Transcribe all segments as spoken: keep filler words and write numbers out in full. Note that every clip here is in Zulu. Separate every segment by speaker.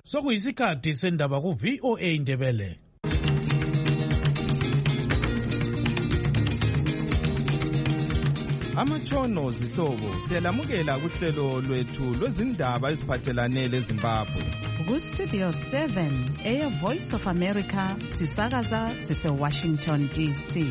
Speaker 1: Sokuyisikhathi sendaba ku V O A Indebele.
Speaker 2: Amatshono zihlobo siyalamukela kuhlelo lwethu lwezindaba eziphathelane leZimbabwe.
Speaker 3: Ku Studio seven eya Voice of America sisakaza sise Washington D C.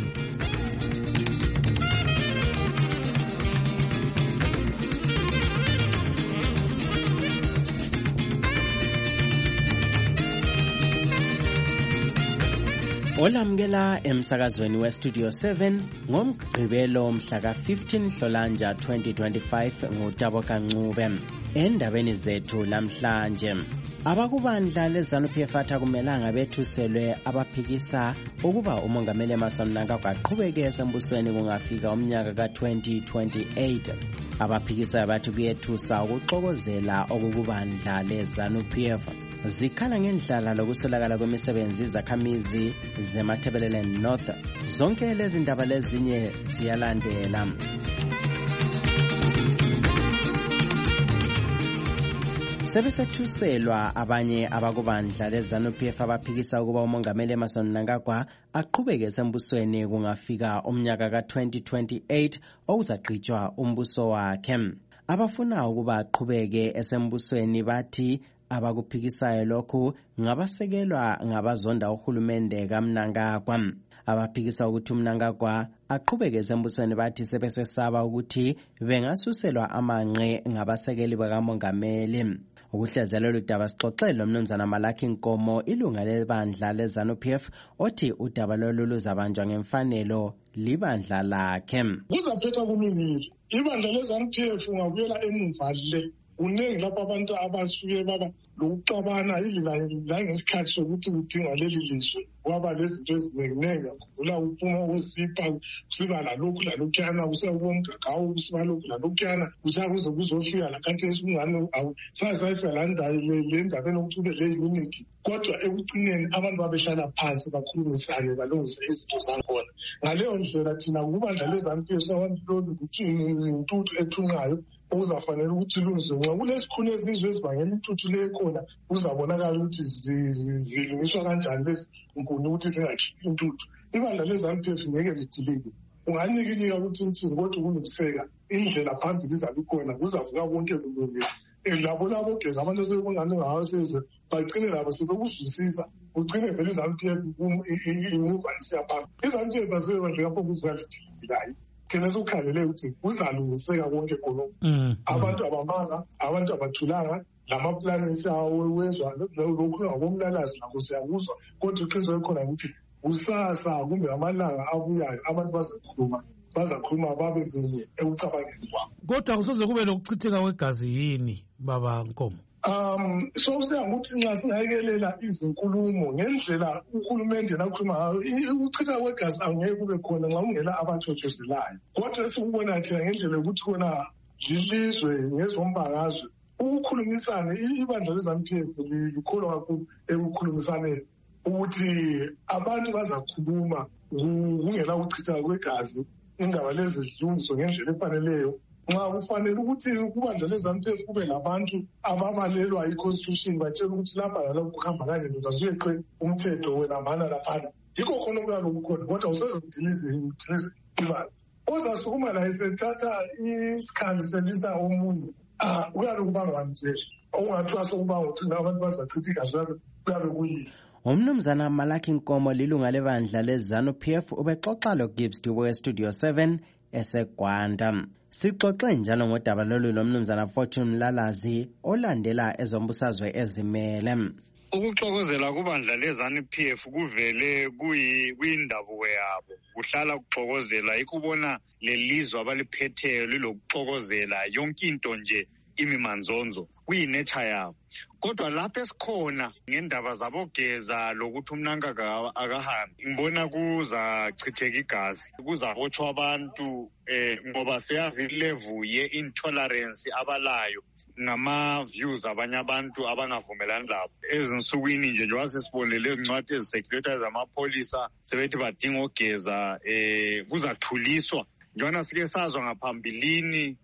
Speaker 4: Olamukela emsakazweni we Studio seven ngomgqibelo mhla ka fifteen Nhlolanja twenty twenty-five ngutabo kancube. Endabeni zethu namhlanje, abakubandla leZANU-P F akumelanga bethuselwe abaphikisa ukuba umongameli Emmerson Mnangagwa aqhubeke embusweni kungafika umnyaka ka twenty twenty-eight. Abaphikisa bathi kuyethusa ukuxokozela okubandla leZANU-P F. Zikhala ngendlala lokusolakala kwemisebenzi izakhamizi zeMatabeleland North. Zonke lezi ndaba lezinye ziyalandela. Sebesethuselwa abanye abakubandla leZANU-P F abaphikisa ukuba umongameli Emmerson Mnangagwa aqhubeke embusweni kungafika umnyaka ka twenty twenty-eight okuzagqitshwa umbuso wakhe. Abafuna ukuba aqhubeke esembusweni bathi abakuphikisayo lokhu ngabasekelwa ngabazonda uhulumende kaMnangagwa. Abaphikisa ukuthi uMnangagwa aqhubeke embusweni bathi sebesesaba ukuthi bengasuselwa amanqe ngabasekeli bakamongameli. Ukuhlezela ludaba sixoxele umnumzana Malaki Nkomo, ilunga lebandla leZANU-P F, othi udaba lolu luzabanjwa ngemfanelo libandla lakhe.
Speaker 5: Kuzaphetha kumingili ibandla leZANU-P F ngabuyela emuva le. Uningi lapha abantu abasuke baba lokuxabana ilila ngesikhathi sokuthi kudinga leli lizwe kwaba lezinto eziningi kula uphuma osipha kusiba lalokhu lalokhuyana kusebomgagawo kusiba lokhu lalokhuyana kusakuze kuzofika lakathi esingane awusazayifika la ndawo le ndaba enokuthi ube le unity. Kodwa ekucineni abantu babeshala phansi bakhulumisane balungise izinto zakhona. Ngaleyo ndlela thina kubandla leZANU-P F sabantu ukuthi intuthu ethunqayo uzafanele ukuthi ilungiswe nxa kulesikhulu ezizwe ezibangela intuthu le khona uzabonakala ukuthi zilungiswa kanjani lezi nkuni ukuthi zingakhiphi intuthu. Ibandla leZANU-P F ngeke lidilike, unganyikinika ukuthi nthini kodwa kulungiseka indlela phambili izabe ikhona kuzavuka konke kulungile. Labo labo geza abantu asebengani ngawaseze bagcine labo sebekuzwisisa ugcine vele iZANU-P F imuva isiyaphambili. iZANU-P F asebandla lapho kuzikadilikilayo thina sokukhangelele ukuthi kuzalungiseka konke khona. Abantu abamanga, abantu abathulanga, lamaplani siyawezwa lokhu ngabomlalazi lakho siyakuzwa, kodwa iqiniso likhona ukuthi kusasa kumbe amalanga abuyayo abantu bazakhuluma bazakhuluma babe kunye ekucabangeni kwabo.
Speaker 1: Kodwa kusoze kube lokuchitheka kwegazi yini baba Nkomo?
Speaker 5: Um so siyangukuthi nxa singayekelela izinkulumo ngendlela uhulumende nakhuluma ngayo ukuchitha kwegazi angeke kube khona nxa ungela abathotshozelayo. Kodwa sikubona thina ngendlela yokuthi khona lilizwe ngezombangazwe ukukhulumisana ibandla leZANU-P F likholwa kakhulu ekukhulumisaneni ukuthi abantu bazakhuluma kungela ukuchitha kwegazi indaba lezi zilungiswe ngendlela efaneleyo. Nxa kufanele ukuthi kubandla leZANU-P F kube labantu ababalelwa i-constitution batshela ukuthi lapha lalapho kuhamba kanje ndozazuyeqe umthetho wena mana laphana yikho khona okuyalokhu khona, kodwa usezodilize ibandla ozasukuma la esethatha isikhali selisa omunye uyalokhu bangwamzela okungathiwa sokuba ngokuthi abantu bazachitha igazi labo kuyabe kuyini.
Speaker 4: Umnumzana Malaki Nkomo, lilunga lebandla leZANU-P F, ubexoxa loGibbs Dubo we-Studio seven eseGwanda. Sixoxe njalo ngodaba lolu lomnumzana Fortune Mlalazi olandela ezombusazwe ezimele.
Speaker 6: Ukuxokozela kubandla leZANU-P F kuvele kuyindabuko yabo, kuhlala kuxokozela ikubona lelizwe abaliphetheyo lilokuxokozela yonke into nje imimanzonzo kuyinature yabo. Kodwa lapho esikhona ngendaba zabogeza lokuthi uMnangagwa akahambi, ngibona kuzachitheka igazi, kuzabotshwa abantu eh ngoba siyazi level ye-intolerance abalayo ngama views abanye abantu abangavumelani labo. Ezinsukwini nje njengoba sesibonile ezincwadi ezisecretary zamapholisa sebethi badinga ogeza eh kuzathuliswa. Njana sike sazwa ngaphambilini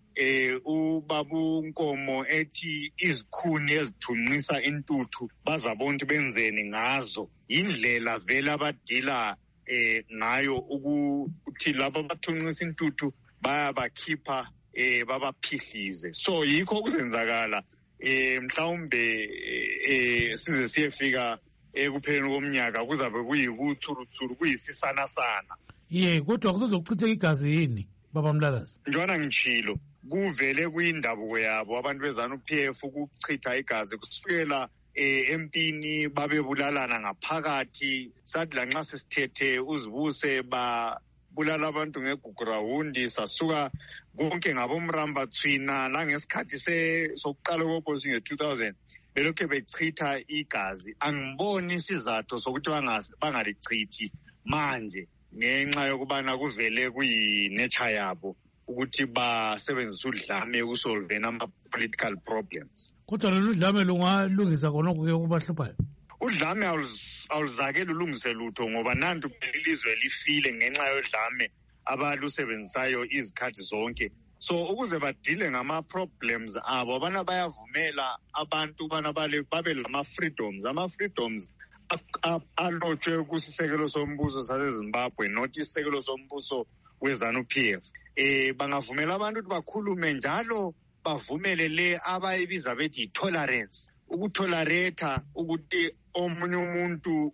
Speaker 6: eh ubabu Nkomo ethi izikhuni ezithunqisa intuthu bazabona ukuthi benzeni ngazo indlela vela abadila eh ngayo ukuthi laba bathunqisa intuthu bayabakhipha eh babaphihlize. So yikho kuzenzakala eh mhlawumbe eh size siyefika ekupheleni komnyaka kuzabe kuyikuthuruthuru kuyisisana sana.
Speaker 1: Ye kodwa kuzochitheka igazi yini baba Mlakazi?
Speaker 6: Njona ngitshilo kuvele kuyindabuko yabo abantu bezana uP F ukuchitha igazi kusukela eh empini babebulalana ngaphakathi sathi lanxa sesithethe uzibuse ba bulala abantu ngegugrawundi sasuka konke ngabomramba thwina la ngesikhathi sokuqala kophosi nge two thousand belokho bechitha igazi. Angiboni isizathu sokuthi bangalichithi manje ngenxa yokubana kuvele kuyi nature yabo ukuthi basebenzise udlame ukusolve ama political problems.
Speaker 1: Kodwa lolu dlame lungalungisa khona kuke kubahluphayo.
Speaker 6: Udlame awuzakela ulungise lutho ngoba nantu ilizwe lifile ngenxa yodlame abalusebenzisayo izikhathi zonke. So ukuze badile ngama problems abo abana bayavumela abantu bana bale babe lama freedoms ama freedoms alotshwe kusisekelo sombuso saseZimbabwe not isisekelo sombuso wezanu P F. Eh bangavumela abantu ukuthi bakhulume njalo bavumele le abayibiza bethi tolerance ukutolerate ukuthi omunye umuntu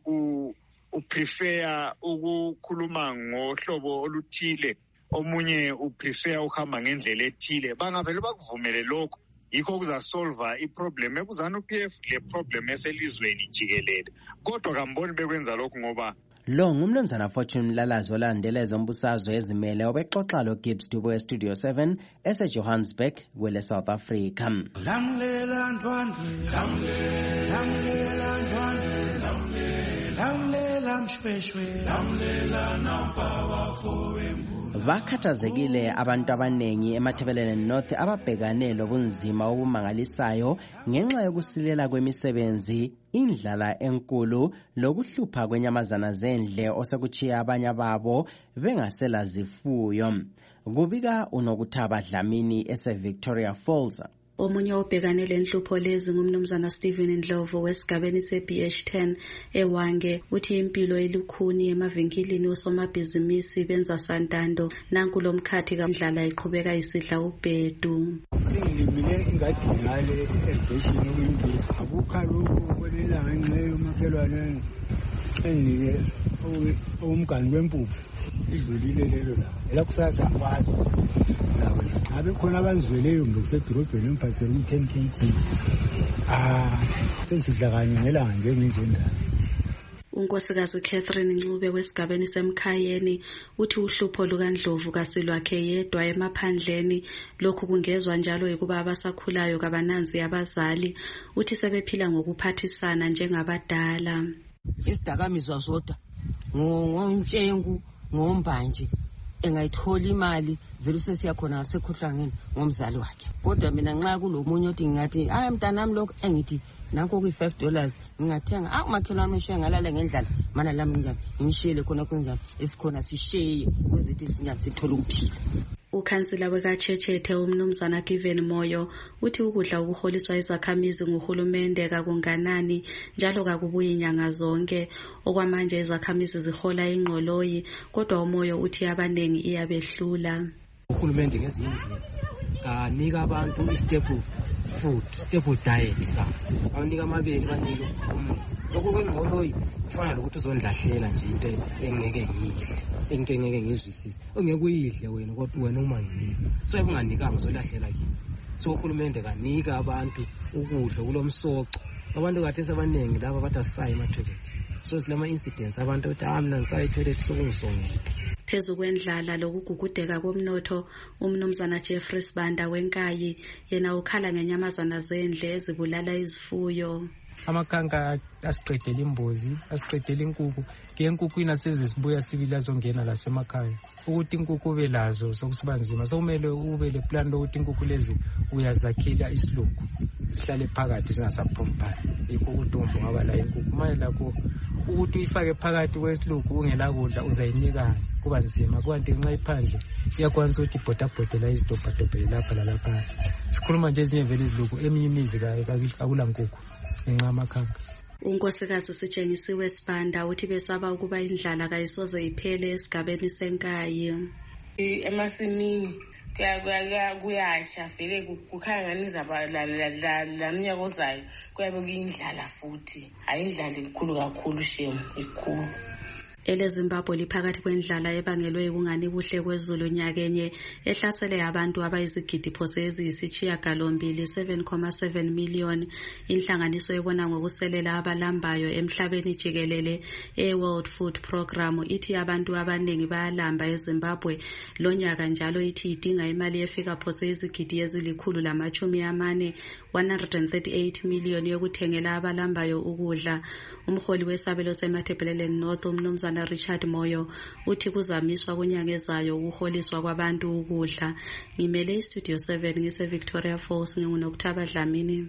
Speaker 6: uprefer ukukhuluma ngohlobo oluthile omunye uprefer ukuhamba ngendlela ethile bangavele bakuvumele lokho yikho kuzasolva iproblem ekuzana uP F le problem eselizweni jikelele kodwa kamboni bekwenza lokho ngoba
Speaker 4: lo ngumnumzana Fortune Mlalazi olandeleza umbusazwe ezimele obexoxa lo Gibbs Dubo eStudio seven ese Johannesburg kwele South Africa.
Speaker 7: Lamlela ntwandwe lamlela ntwandwe lamlela mshweshwe lamlela nampawa fowembu.
Speaker 4: Vakhathazekile abantu abanengi eMathebelele North ababhekane lobunzima obumangalisayo ngenxa yokusilela kwemisebenzi, indlala enkulu lokuhlupha kwenyamazana zendle osekuchiya abanye babo bengasela zifuyo. Kubika uNokuthaba Dlamini ese Victoria Falls.
Speaker 8: Omunye obhekane lenhlupho lezi ngumnumzana Stephen Ndlovu wesigabeni se-B H ten eWange uthi impilo elukhuni emavinkilini osomabhizinisi benza santando nanku lomkhathi kamdlala iqhubeka isidla ubhedu.
Speaker 9: Ngilimile ingadi ngale irrigation uyimbi akukhalu kwelelanga ngenxa yomakhelwane enike umgani wempuphu idlulile lelo la ela kusasa kwazi nawe abe khona abanzweleyo ngokusedorobheni emphathele um ten K G ah sensidla kanye ngelanga njengenjendala.
Speaker 8: Unkosikazi Catherine Ncube wesigabeni semkhayeni uthi uhlupho lukaNdlovu kasilwakhe yedwa emaphandleni lokhu kungezwa njalo ukuba abasakhulayo kabananzi abazali uthi sebephila ngokuphathisana njengabadala.
Speaker 10: Isidakamizwa zodwa ngontshengu ngombanje engayithola imali vele sesiyakhona sekhuhlangeni ngomzali wakhe kodwa mina nxa kulomunye othi ngathi hayi mntanami lokho engithi nanko ku five dollars ngingathenga ah umakhelwane meshe ngalala ngendlala mana lami njani ngishele khona kunjani esikhona sisheye kuzithi sinyaka sithola ukuphila.
Speaker 8: Ukhansila wekaChechethe umnumzana Given Moyo uthi ukudla ukuholiswa izakhamizi nguhulumende kakunganani njalo kakubuyi inyanga zonke okwamanje izakhamizi zihola ingqoloyi kodwa uMoyo uthi abanengi iyabehlula.
Speaker 11: Uhulumende ngezindlela kanika abantu istaple food staple diet sa abanika amabele banike lokho kwengqoloyi kufana lokuthi uzondlahlela nje into engeke ngidle into engeke ngizwisise ongeke uyidle wena kodwa wena uma nginika so ebunganikanga uzolahlela kini. So uhulumende kanika abantu ukudla kulomsoco abantu kathesa abanengi laba bathi asisayi ema toilet so silama incidents abantu bathi ah mina ngisayi toilet sokungisongela.
Speaker 8: Phezu kwendlala lokugugudeka komnotho umnumzana Jeffrey Sibanda wenkayi yena ukhala ngenyamazana zendle ezibulala izifuyo.
Speaker 12: Amakhanka asiqedela imbuzi asiqedela inkukhu ke inkukhu inasezisibuya sibila zongena lasemakhaya ukuthi inkukhu ube lazo sokusibanzima sokumele ube le plan lokuthi inkukhu lezi uyazakhela isilugu sihlale phakathi singasaphumphana ikho ukuthi ngaba la inkukhu manje lakho ukuthi uyifake phakathi kwesilugu ungela kudla uzayinikana kuba nzima kwanti nxa iphandle iyakwanisa ukuthi ibhodabhodela izidobhadobhele lapha lalapha. Sikhuluma nje ezinye vele izilukhu eminye imizi akulankukhu ngenxa yamakhanga.
Speaker 8: Unkosikazi Sitshengisiwe Sibanda uthi besaba ukuba indlala kayisoze iphele esigabeni senkayi.
Speaker 13: Emasimini kuyasha vele kukhanya nizaba la mnyaka ozayo kuyabe kuyindlala futhi hayi indlala enkulu kakhulu shemu ikhulu.
Speaker 8: EleZimbabwe liphakathi kwendlala ebangelwe ukungani buhle kwezulu nyakenye ehlasele abantu abayizigidi phose eziyisishiyagalombili seven point seven million. Inhlanganiso ebona ngokuselela abalambayo emhlabeni jikelele e-World Food Program ithi abantu abaningi bayalamba eZimbabwe lonyaka, njalo ithi idinga imali efika phose izigidi ezilikhulu lamachumi amane one hundred thirty-eight million yokuthengela abalambayo ukudla. Umholi wesabelo seMatabeleland North umnumzana Richard Moyo uthi kuzamiswa kunyanga ezayo ukuholiswa kwabantu ukudla. Ngimele iStudio seven ngise Victoria Falls, nginguNokuthaba Dlamini.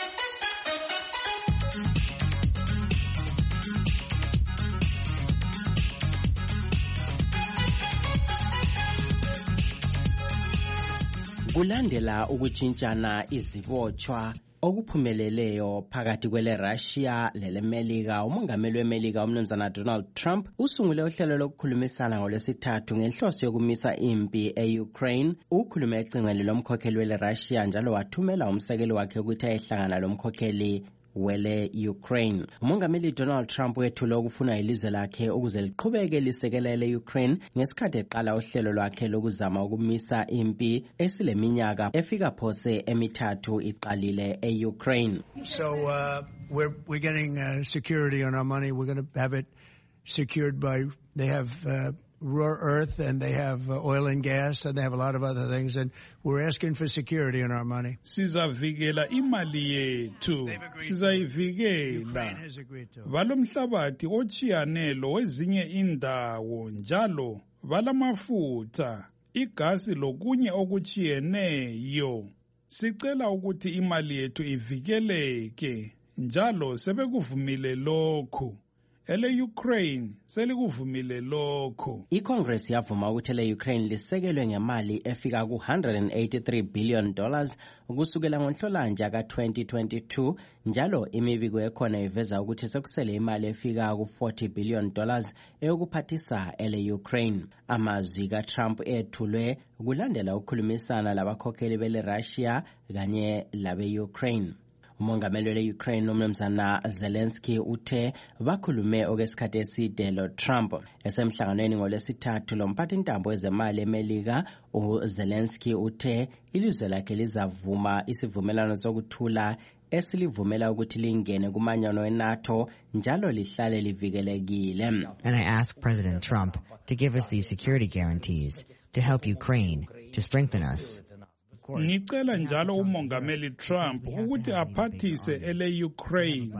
Speaker 4: Kulandela ukutshintshana izibotshwa okuphumeleleyo phakathi kwele Russia lele Melika, umongameli weMelika umnumzana Donald Trump usungule uhlelo lokukhulumisana ngolwesithathu ngenhloso yokumisa impi e-Ukraine. Ukhulume ecingweni lomkhokheli wele Russia njalo wathumela umsekeli wakhe ukuthi ayehlangana lomkhokheli wele Ukraine. Umongameli Donald Trump wethule ukufuna ilizwe lakhe ukuze liqhubeke lisekela le Ukraine ngesikhathi eqala uhlelo lwakhe lokuzama ukumisa impi esileminyaka efika phose emithathu iqalile e-Ukraine.
Speaker 14: So uh, we're we're getting uh, security on our money. We're going to have it secured by they have uh, raw earth and they have uh, oil and gas and they have a lot of other things, and we're asking for security on our money.
Speaker 1: Sizavikela imali yethu, sizayivikela. Balomhlabathi ochiyanelo wezinye indawo njalo balamafutha, igasi lokunye okuchiyeneyo. Sicela ukuthi imali yethu ivikeleke njalo sebekuvumile lokho. Ele Ukraine selikuvumile lokho.
Speaker 4: ICongress yavuma ukuthi le Ukraine lisekelwe ngemali efika ku one hundred eighty-three billion dollars kusukela ngoNhlolanja ka twenty twenty-two, njalo imibiko ekhona iveza ukuthi sekusele imali efika ku forty billion dollars eyokuphathisa ele Ukraine. Amazwi ka Trump ethulwe kulandela ukukhulumisana labakhokheli bele Russia kanye labe Ukraine. Umongameli wele Ukraine umnumzana Zelensky uthe bakhulume okwesikhathi eside lo Trump. Esemhlanganweni ngolwesithathu lomphathintambo wezemali eMelika, uZelensky uthe ilizwe lakhe lizavuma isivumelano sokuthula esilivumela ukuthi lingene kumanyano eNATO njalo lihlale livikelekile.
Speaker 15: And I asked President Trump to give us these security guarantees to help Ukraine, to strengthen us.
Speaker 1: Ngicela njalo umongameli Trump ukuthi aphathise ele Ukraine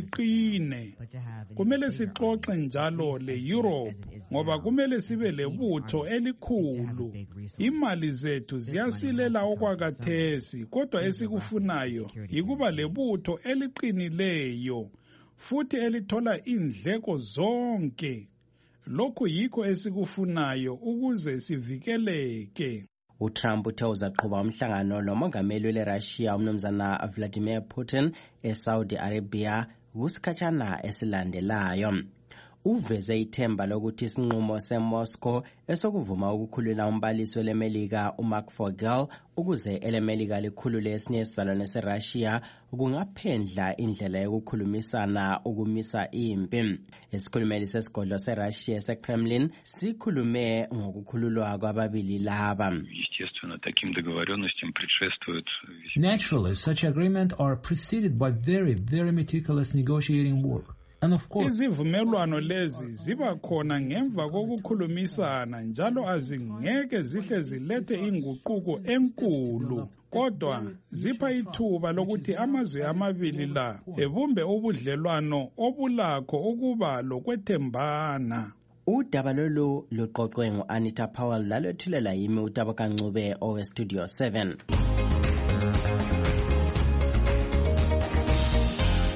Speaker 1: liqine. Kumele sixoxe njalo le Europe ngoba kumele sibe lebutho elikhulu. Imali zethu ziyasilela okwakathesi, kodwa esikufunayo yikuba lebutho eliqinileyo futhi elithola indleko zonke. Lokho yikho esikufunayo ukuze sivikeleke.
Speaker 4: uTrump uthe uzaqhuba umhlangano nomongameli wele Russia umnumzana Vladimir Putin eSaudi Arabia kusikhatshana esilandelayo. Uveze ithemba lokuthi isinqumo seMoscow esokuvuma ukukhulula umbalisi weleMelika uMark Vogel ukuze eleMelika likhulule esinye isizalwane seRussia kungaphendla indlela yokukhulumisana ukumisa impi. Isikhulumeli sesigodlo seRussia seKremlin sikhulume ngokukhululwa kwababili laba.
Speaker 16: Naturally, such agreements are preceded by very, very meticulous negotiating work.
Speaker 1: Izivumelwano lezi ziba khona ngemva kokukhulumisana njalo azingeke zihle zilethe inguquko enkulu, kodwa zipha ithuba lokuthi amazwe amabili la ebumbe ubudlelwano obulakho ukuba lokwethembana.
Speaker 4: Udaba lolu luqoqwe ngu-Anita Powell lalwethulela yimi uTabokancube owe-Studio seven.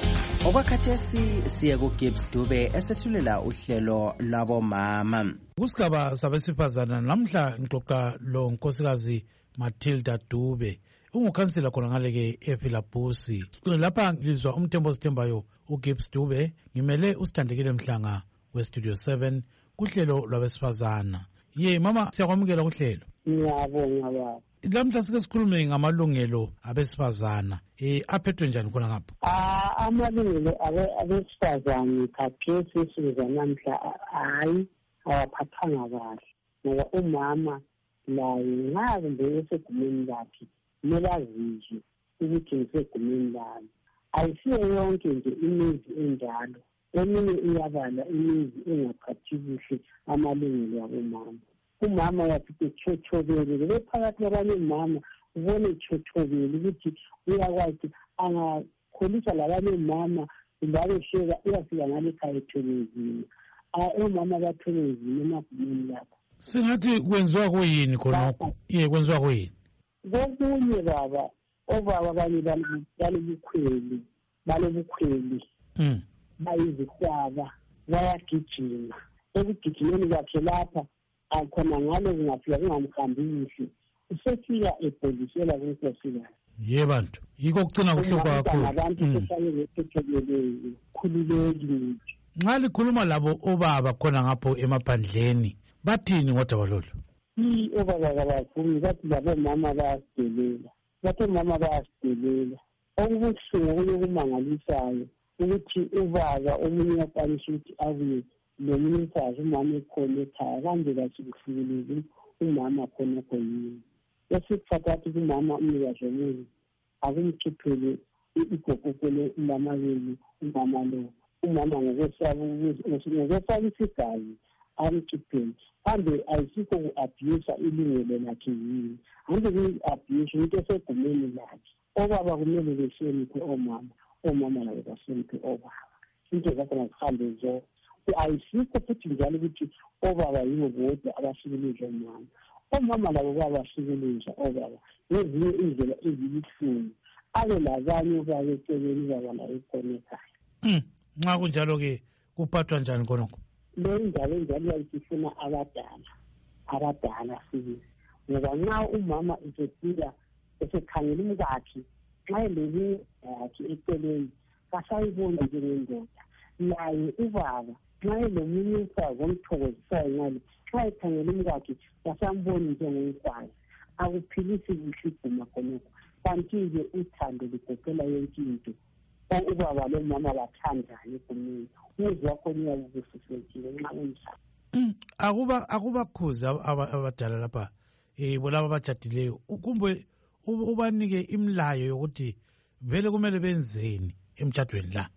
Speaker 4: Okwakhathesi siye kuGibbs Dube esethulela uhlelo lwabomama.
Speaker 1: Kusigaba sabesifazana namhla ngixoxa lo nkosikazi Matilda Dube. Ungukhansela khona ngale ke ePhilabhusi. Lapha ngizwa umthembo sithembayo uGibbs Dube ngimele usithandekile Mhlanga weStudio seven kuhlelo lwabesifazana. Ye mama siyakwamukela kuhlelo.
Speaker 17: Ngiyabonga baba.
Speaker 1: Lamhla sike sikhulume ngamalungelo abesifazana. Eh aphethwe njani khona ngapha?
Speaker 17: Ah amalungelo abesifazana khathesi sizanamhla hayi awaphathanga kahle. Ngoba umama laye nxa kumbe esegumeni lakhe kumele azizwe ukuthi ngisegumeni lami. Ayisiyo yonke nje imizi enjalo. Eminye iyabala imizi engaphathi kuhle amalungelo abomama. Umama yaphethe chochobele lephakathi kwabanye umama ubone chochobele ukuthi uyakwazi angakholisa labanye umama ngabe sheka uyafika ngale ekhaya etholezini. Ah umama batholezini emagumeni lapho.
Speaker 1: Singathi kwenziwa kuyini khonokho? Ye kwenziwa kuyini?
Speaker 17: Kokunye baba obaba abanye balobukhweli balobukhweli
Speaker 1: mm
Speaker 17: bayizikwaba bayagijima ekugijimeni kwakhe lapha akhona ngalo kungafika kungamhambisi usefika epolisela kunkosikazi.
Speaker 1: Ye bantu yiko kucina kuhlupa kakhulu
Speaker 17: abantu kufanele bethekeleyo khululekile.
Speaker 1: Nxa likhuluma labo obaba khona ngapho emaphandleni bathini ngodaba lolu?
Speaker 17: I obaba kabafuni bathi labo mama bayasidelela bathi mama bayasidelela okubuhlungu okuyokumangalisayo ukuthi ubaba omunye yakwanisa ukuthi abuye lomunye umfazi umama ekhona ekhaya kanje kasikuhlukile umama khona khona esikhathi kumama umnikazi womuzi akumkhiphele igogokole lamabili umama lo umama ngokwesaba ngokwesaba isigazi amkhiphele kambe ayisikho ku-abuse ilungelo lakhe yini hambe ku-abuse into esegumeni lakhe. Obaba kumele behloniphe omama omama labo bahloniphe obaba into zakhona zihambe zo. Ayisikho futhi njalo ukuthi obaba yibo bodwa abahlukumeza omama. Omama labo babahlukumeza obaba ngezinye indlela ezibuhlungu abe labanye babeceleni baba la ekhona ekhaya.
Speaker 1: Nxa kunjalo-ke kuphathwa njani khonokho?
Speaker 17: Le njalo njalo yayisifuna abadala abadala sibili ngoba nxa umama esefika esekhangela umkakhe nxa elele yakhe eceleni kasayiboni njengendoda laye ubaba nxa elomunye umfazi omthokozisayo ngale nxa ekhangela umkakhe kasamboni njengomfazi akuphilisi kuhle iguma khonokho. Kanti-ke uthando ligoqela yonke into. Ubaba lomama bathandane egumeni umuzwa khona uyabubusisekile nxa unjalo.
Speaker 1: Akuba akubakhuzi abadala lapha eh bolaba abajadileyo kumbe ubanike imlayo yokuthi vele kumele benzeni emtshadweni la.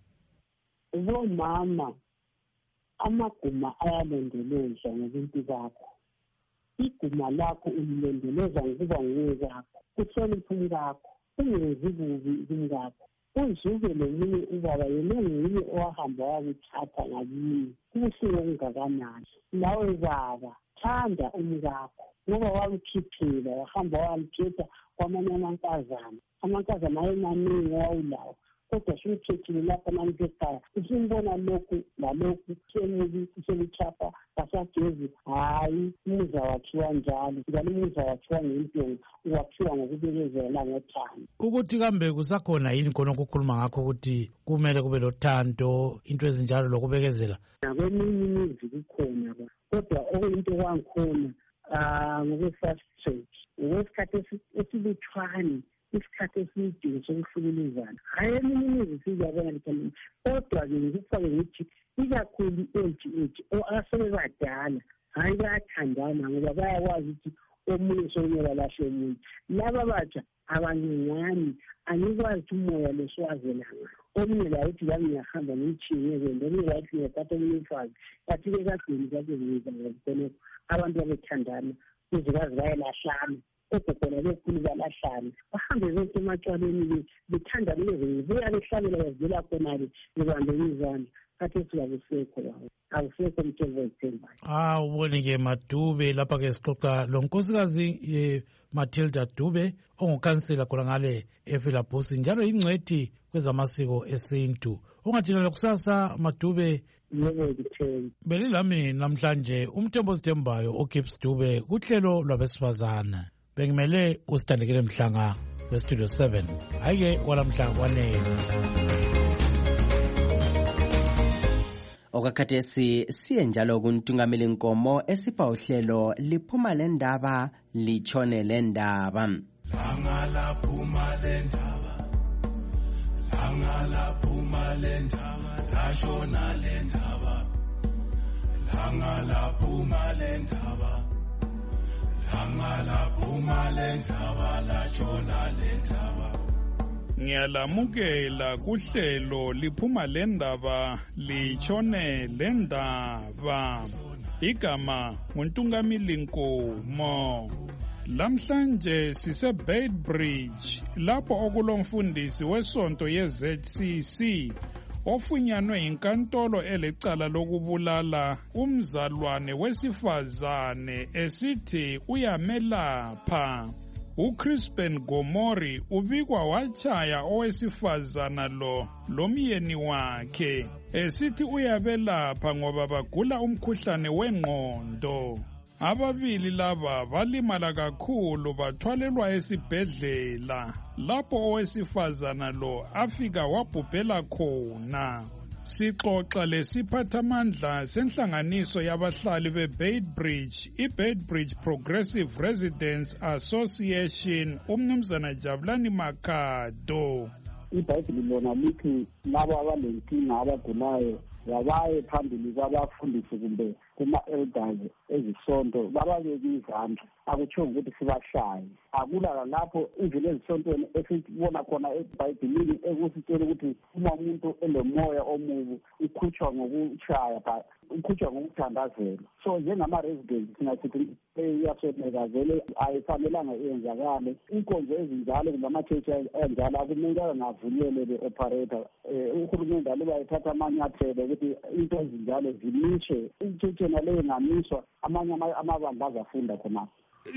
Speaker 17: Bomama amaguma ayalondolozwa ngobuntu bakho. Iguma lakho ulilondoloza ngokuba nguwe kakho uhloniphe umkakho ungenzi bubi kumkakho. Unzuke lomunye ubaba yena nguye owahamba wakuthatha ngakini kubuhlungu okungakanani. Nawe baba thanda umkakho ngoba wakukhiphela wahamba wamkhetha kwamanye amankazana amankazana ayemaningi owawulawo kodwa siwukhethile lapha namuntu ekhaya usumbona lokhu lalokhu semubi seluchapha kasagezi hayi umuza wakhiwa njalo njalo umuza wakhiwa ngentonga wakhiwa ngokubekezela ngothando.
Speaker 1: Ukuthi kambe kusakhona yini khona ukukhuluma ngakho ukuthi kumele kube lothando into ezinjalo lokubekezela?
Speaker 17: Nakweminye imizi kukhona kodwa okuyinto kwangikhona ngokwe-first church ngokwesikhathi esiluthwane isikhathi esidingo sokuhlukuluzana hayi eminye imizi siyabona likhona kodwa-ke ngikufake ngithi ikakhulu i-age age asebebadala hayi bayathandana ngoba bayakwazi ukuthi omunye sokunye balahle omunye. Laba batsha abancinyane angikwazi ukuthi umoya lesiwazela omunye la uthi lami ngiyahamba ngimthiyekele omunye la uthi ngiyathatha omunye umfazi kathi-ke kadeni kade ngiza ngokukhonokho abantu babethandana izikazi bayelahlana ogogola bekhulu balahlane bahambe bonke ematshwaleni bethandana leze buya behlabela bavela khonale bebambene izandla kathi sikakusekho lawo akusekho umthetho oyithembayo.
Speaker 1: Ah ubone-ke Madube lapha-ke sixoxa lo nkosikazi Matilda Dube ongukansela khona ngale ePhilabhosi njalo ingcwethi kwezamasiko esintu. Ungathina kusasa Madube. Belilami namhlanje umthembo sithembayo uGibbs Dube kuhlelo lwabesifazana. Bengimele usithandekele mhlanga westudio seven. Ayike walamhla wanele.
Speaker 4: Okakhathesi siye njalo kuntungameli nkomo esipha uhlelo liphuma lendaba litshone lendaba.
Speaker 7: Langa laphuma lendaba. Langa laphuma lendaba lashona lendaba. Langa laphuma lendaba. Langa laphuma lendaba lashona lendaba.
Speaker 18: Ngiyalamukela kuhlelo liphuma lendaba litshone lendaba. Igama nguNtungamili Nkomo. Lamhlanje sise Beitbridge lapho okulomfundisi wesonto ye-Z C C ofunyanwe inkantolo elecala lokubulala umzalwane wesifazane esithi uyamelapha. uChrispen Gomori ubikwa wachaya owesifazana lo lomyeni wakhe esithi uyabelapha ngoba bagula umkhuhlane wengqondo. Ababili laba balimala kakhulu bathwalelwa esibhedlela lapho owesifazana lo afika wabhubhela khona. Sixoxa lesiphathamandla senhlanganiso yabahlali beBeitbridge, iBeitbridge Progressive Residents Association, umnumzana Jabulani Makhado.
Speaker 17: iBhayibheli lona lithi laba abalenkinga abagulayo yabaye phambili kwabafundisi kumbe kuma-elders ezisonto bababeke izandla. Akutsho ukuthi sibashaye. Akula lapho izilo ezisontweni esibona khona eBhayibhelini ekusitshela ukuthi uma umuntu elomoya omubi ukhutshwa ngokushaya, ukhutshwa ngokuthandazela. So njengama-residents thina sithi iyasweleka vele ayifanelanga iyenzakale. Inkonzo ezinjalo kumbe ama-church enjalo akumelanga ngavunyelwe be-operator. Uhulumende aluba ethatha amanyathelo ukuthi into ezinjalo zimiswe. Ichurch naleyo ngamiswa amanye amabandla azafunda khonapho.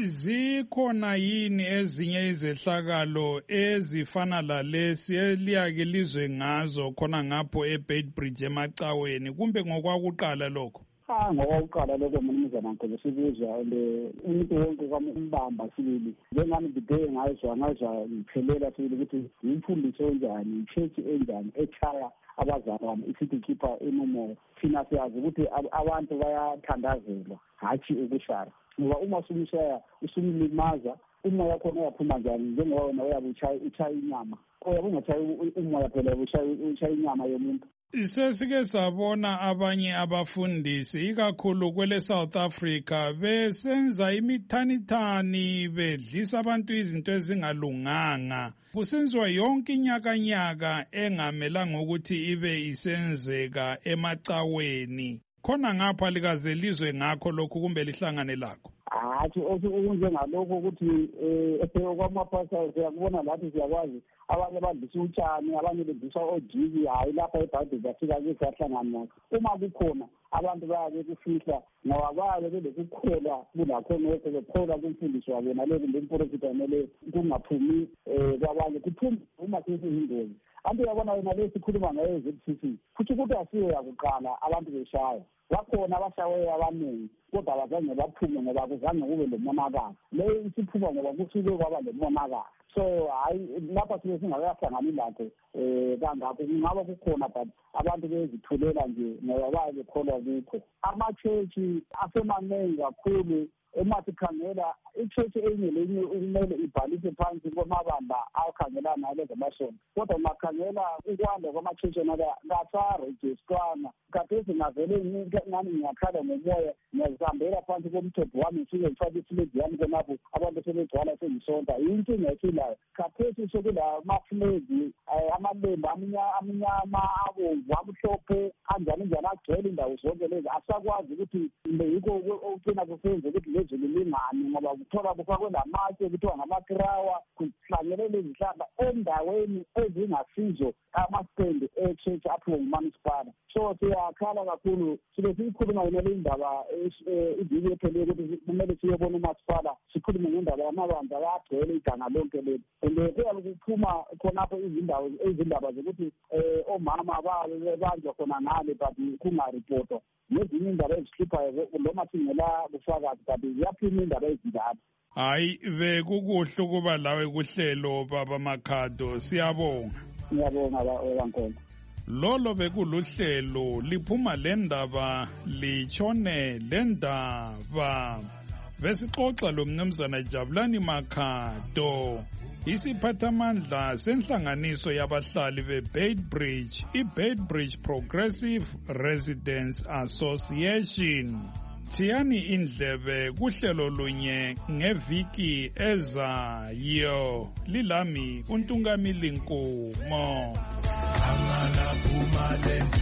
Speaker 18: Zikhona yini ezinye izehlakalo ezifana lalesi eliyake lizwe ngazo khona ngapho eBeitbridge emacaweni kumbe ngokwakuqala lokho?
Speaker 17: Ah, ngokwakuqala lokho mnumzana Nkomo sibuzwa le umuntu wonke kwambamba sibili. Njengami ngibheke ngayizwa ngayizwa ngiphelela sibili ukuthi imfundiso enjani, ichurch enjani echaya abazalwane isithi khipha enomoya. Thina siyazi ukuthi abantu bayathandazelwa hathi ukushaya. Ngoba uma usumshaya usumlimaza umoya khona uyaphuma njani njengoba wena uyabuchaya uchaya inyama. Oyabe ungachayi umoya phela uchaya inyama yomuntu.
Speaker 18: Sesike sabona abanye abafundisi ikakhulu kwele South Africa besenza imithanithani bedlisa abantu izinto ezingalunganga. Kusenziwa yonke inyakanyaka engamelanga ukuthi ibe isenzeka emacaweni. Khona ngapha likaze lizwe ngakho lokhu kumbe lihlangane lakho?
Speaker 17: Hathi okunjengalokho ukuthi eh kwamapasa siyakubona lathi siyakwazi abanye badlisa utshani abanye bedlisa ojiki hayi lapha eBhayibheli yafika kusahlangana nakho. Uma kukhona abantu bayabe kufihla ngoba bayabe belokukholwa kulakho ngeke bekholwa kumfundisi wabo naleyo kumbe improfeti amele kungaphumi kwabanye kuphuma uma sesiyingozi. Abantu yabona yena lesikhuluma ngayo Z C C futhi ukuthi asiyo yakuqala abantu beshaya. Bakhona abashawe abaningi kodwa abazange baphume ngoba kuzange kube lemonakalo. Le isiphuma ngoba kusuke kwaba lemonakalo. So hayi lapha sibe singakahlangani lakho eh kangakho kungaba kukhona but abantu bezithulela nje ngoba baye bekholwa kukho. Ama-church asemaningi kakhulu uma sikhangela ichurch enye lenye kumele ibhalise phansi kwamabamba akhangelana nale zamasonto. Kodwa makhangela ukwanda kwama-church nala kasarejistwana khathesi ngavele ngani ngiyakhala ngomoya ngiyazihambela phansi komthetho wami ngifike ngifake iflegi yami khonapho abantu sebegcwala sengisonta. Inkinga ethilayo khathesi sekula maflegi amalembu amnyama abomvu amhlophe anjani njani agcwele indawo zonke lezi asakwazi ukuthi yikho okugcina kusenze ukuthi lezulu lingani ngoba kuthola kufakwe lamatshe kuthiwa ngamakrawa kuhlangelele izihlahla endaweni ezingasizo amastendi e-church aphiwe ngumanisipala. So siyakhala kakhulu sibe siyikhuluma yonale indaba iviki ephelele ukuthi kumele siyebona umasipala sikhulume ngendaba yamabandla ayagcwele iganga lonke leli and phela kuphuma khonapho izindawo izindaba zokuthi um omama babanjwa khona ngale but kungaripotwa nezinye indaba ezihluphayo noma singela bufakazi but ziyaphuma indaba ezinjalo.
Speaker 18: Hayi bekukuhle ukuba lawe kuhlelo baba Makhado, siyabonga.
Speaker 17: Ngiyabonga bankolo.
Speaker 18: Lolo bekuluhlelo liphuma lendaba litshone lendaba besixoxa lo mnumzana Jabulani Makhado, isiphathamandla senhlanganiso yabahlali beBeitbridge, iBeitbridge Progressive Residents Association. Thiyani indlebe kuhlelo lunye ngeviki ezayo. Lilami uNtungamili Nkomo.
Speaker 7: Angala Pumalenda,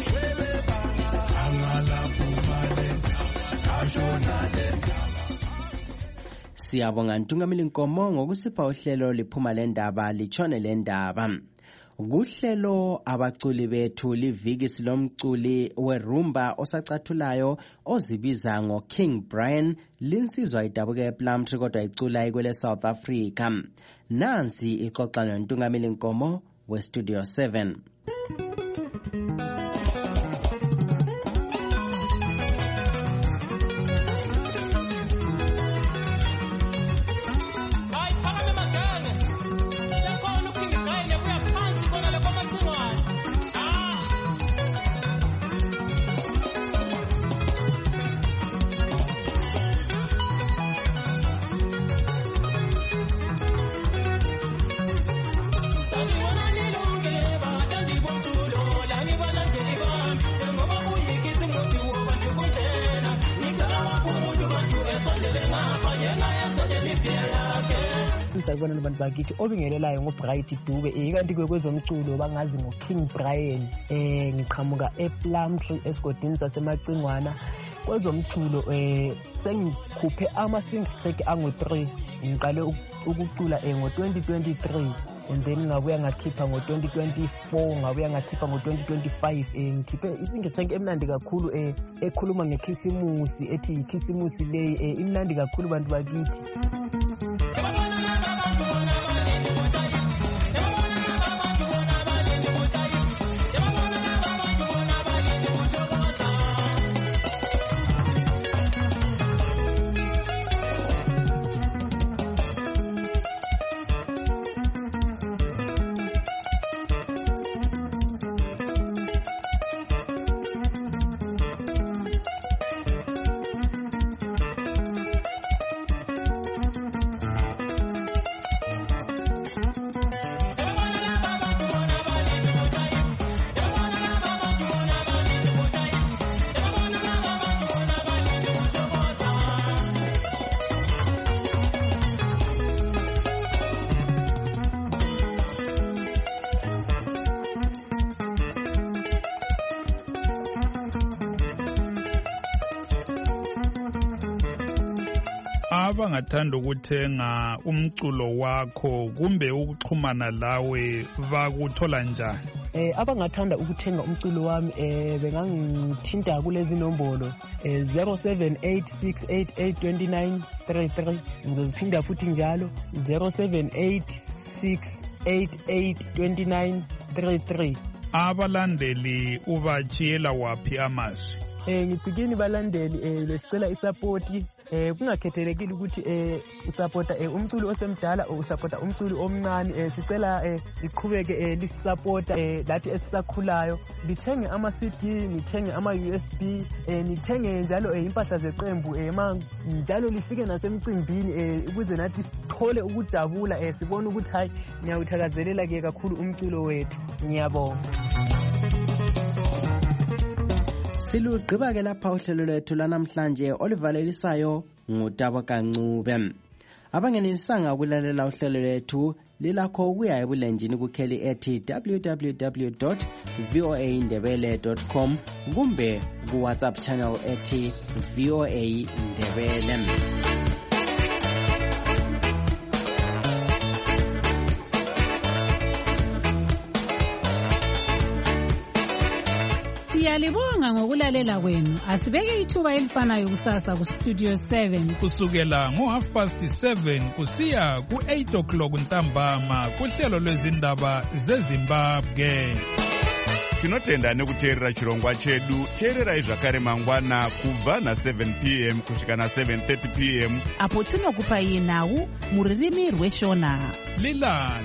Speaker 7: Angala Pumalenda, Ashonalenda.
Speaker 4: Siyabonga Ntungamili Nkomo ngokusipha uhlelo liphuma lendaba litshone lendaba. Kuhlelo abaculi bethu liviki silomculi werumba osacathulayo ozibiza ngo King Brian linsizwa idabuke ePlumtree kodwa icula ikwele South Africa. Nansi ixoxa noNtungamili Nkomo we Studio seven.
Speaker 19: Sakubona nabantu bakithi obingelelayo ngoBright Dube ikanti kwezomculo bangazi ngo King Brian eh ngiqhamuka ePlumtree esigodini sasemacingwana kwezomculo eh sengikhuphe ama singles track angu three ngiqale ukucula eh ngo twenty twenty-three and then ngabuya ngakhipha ngo twenty twenty-four ngabuya ngakhipha ngo twenty twenty-five eh ngikhiphe isingles track emnandi kakhulu eh ekhuluma ngekhisimusi ethi ikhisimusi le eh imnandi kakhulu bantu bakithi.
Speaker 18: Abangathanda ukuthenga umculo wakho kumbe ukuxhumana lawe bakuthola njani?
Speaker 19: Eh abangathanda ukuthenga umculo wami eh bengangithinta kulezi nombolo eh zero seven eight six eight eight two nine three three ngizoziphinda futhi njalo zero seven eight six eight eight two nine three three.
Speaker 18: Abalandeli ubachiyela wapi amazwi?
Speaker 19: Eh ngitsikini balandeli eh besicela isupport eh kungakhethelekile ukuthi eh usupporta eh umculo osemdala o usupporta umculo omncane eh sicela eh iqhubeke eh lisupporta eh lathi esisakhulayo lithenge ama C D nithenge ama U S B eh nithenge njalo eh impahla zeqembu eh njalo lifike nasemcimbini eh ukuze nathi sithole ukujabula eh sibone ukuthi hayi ngiyawuthakazelela ke kakhulu umculo wethu. Ngiyabonga.
Speaker 4: Silugqiba ke lapha uhlelo lwethu lanamhlanje olivalelisayo ngutabo kancube. Abangenelisanga ukulalela uhlelo lwethu lilakho ukuya ebulenjini kukheli ethi w w w dot voa ndebele dot com kumbe ku WhatsApp channel ethi voa ndebele.
Speaker 20: Siyalibonga ngokulalela kwenu. Asibeke ithuba elifanayo kusasa ku Studio seven.
Speaker 18: Kusukela ngo half past seven kusiya ku eight o'clock ntambama kuhlelo lwezindaba zeZimbabwe.
Speaker 21: Tinotenda nekuteerera chirongwa chedu. Teererai zvakare mangwana kubva na seven p m kusvika na seven thirty p m
Speaker 3: apo tinokupai nhau muririmi rweshona.
Speaker 18: Lila